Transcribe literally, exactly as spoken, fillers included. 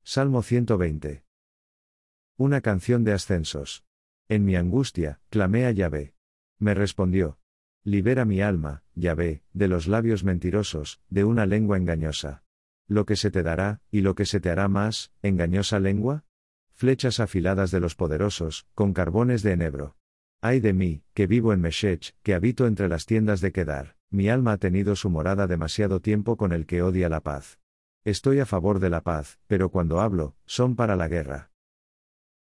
Salmo ciento veinte. Una canción de ascensos. En mi angustia, clamé a Yahvé. Me respondió. Libera mi alma, Yahvé, de los labios mentirosos, de una lengua engañosa. Lo que se te dará, y lo que se te hará más, engañosa lengua. Flechas afiladas de los poderosos, con carbones de enebro. Ay de mí, que vivo en Meshech, que habito entre las tiendas de Kedar, mi alma ha tenido su morada demasiado tiempo con el que odia la paz. Estoy a favor de la paz, pero cuando hablo, son para la guerra.